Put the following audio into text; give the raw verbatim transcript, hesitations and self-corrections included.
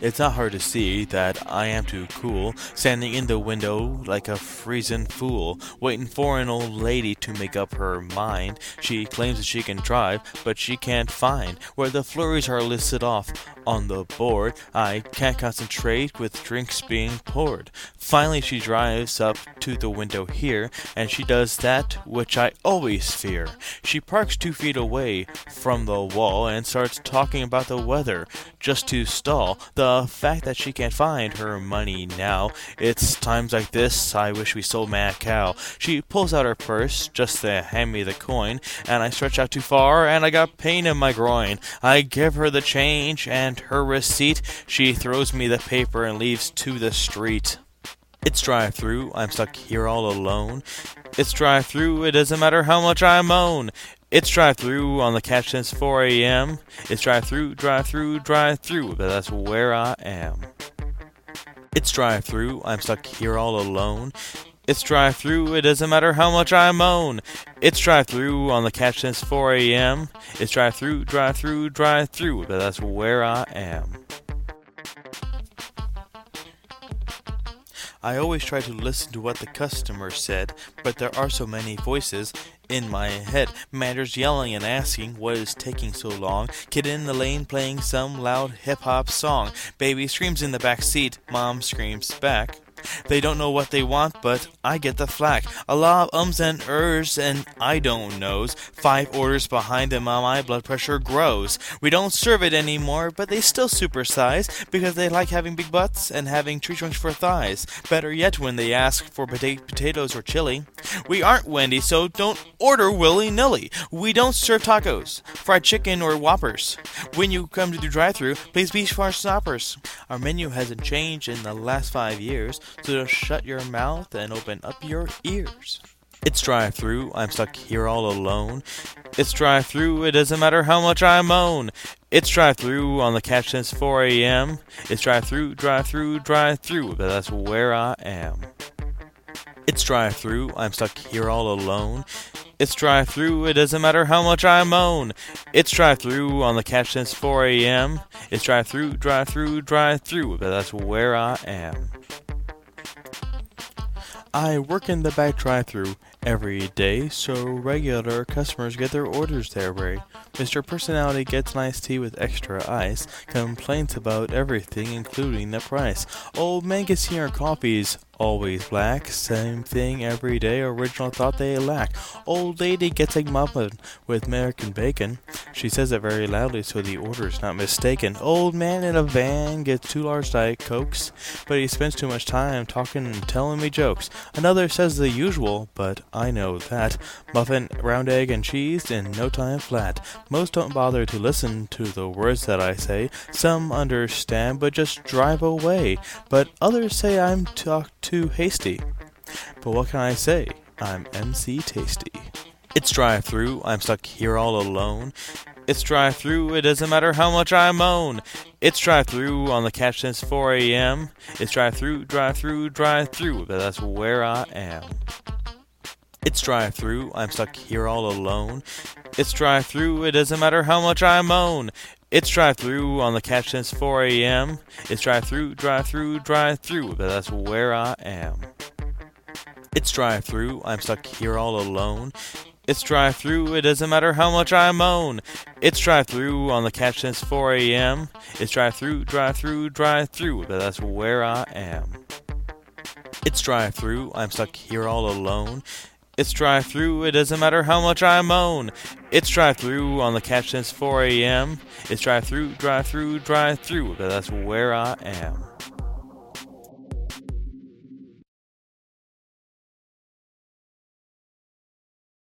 It's not hard to see that I am too cool, standing in the window like a freezing fool, waiting for an old lady to make up her mind. She claims that she can drive, but she can't find where the flurries are listed off on the board. I can't concentrate with drinks being poured. Finally she drives up to the window here, and she does that which I always fear. She parks two feet away from the wall and starts talking about the weather, just to stall the fact that she can't find her money now. It's times like this I wish we sold mad cow. She pulls out her purse just to hand me the coin, and I stretch out too far and I got pain in my groin. I give her the change and her receipt. She throws me the paper and leaves to the street. It's drive-through, I'm stuck here all alone. It's drive-through, it doesn't matter how much I moan. It's drive-through on the catch since four a.m. It's drive-through, drive-through, drive-through, but that's where I am. It's drive-through, I'm stuck here all alone. It's drive-through, it doesn't matter how much I moan. It's drive-through on the catch since four a.m. It's drive-through, drive-through, drive-through, but that's where I am. I always try to listen to what the customer said, but there are so many voices in my head. Managers yelling and asking what is taking so long. Kid in the lane playing some loud hip-hop song. Baby screams in the back seat, mom screams back. They don't know what they want, but I get the flack. A lot of ums and ers, and I don't knows. Five orders behind them, my blood pressure grows. We don't serve it anymore, but they still supersize, because they like having big butts and having tree trunks for thighs. Better yet when they ask for pota- potatoes or chili. We aren't Wendy, so don't order willy-nilly. We don't serve tacos, fried chicken, or whoppers. When you come to the drive-thru, please be for stoppers. Our menu hasn't changed in the last five years, so just shut your mouth and open up your ears. It's drive-through, I'm stuck here all alone. It's drive-through, it doesn't matter how much I moan. It's drive-through on the catch since four a.m. It's drive-through, drive-through, drive-through, but that's where I am. It's drive-through, I'm stuck here all alone. It's drive-through, it doesn't matter how much I moan. It's drive-through on the catch since four a.m. It's drive-through, drive-through, drive-through, but that's where I am. I work in the back drive-thru every day, so regular customers get their orders their way. Mister Personality gets an iced tea with extra ice, complains about everything including the price. Old man gets here coffees, always black, same thing every day, original thought they lack. Old lady gets a muffin with American bacon, she says it very loudly so the order's not mistaken. Old man in a van gets two large Diet Cokes, but he spends too much time talking and telling me jokes. Another says the usual, but I know that. Muffin, round egg, and cheese in no time flat. Most don't bother to listen to the words that I say. Some understand, but just drive away. But others say I'm talk too hasty. But what can I say? I'm M C Tasty. It's drive-through, I'm stuck here all alone. It's drive-through, it doesn't matter how much I moan. It's drive-through on the catch since four a.m. It's drive-through, drive-through, drive-through, but that's where I am. It's drive-through, I'm stuck here all alone. It's drive-through, it doesn't matter how much I moan. It's drive-through on the catch since four a.m. It's drive-through, drive-through, drive-through, but that's where I am. It's drive-through, I'm stuck here all alone. It's drive-through, it doesn't matter how much I moan. It's drive-through on the catch since four a.m. It's drive-through, drive-through, drive-through, but that's where I am. It's drive-through, I'm stuck here all alone. It's drive-through, it doesn't matter how much I moan. It's drive-through on the catch since four a.m. It's drive-through, drive-through, drive-through, but that's where I am.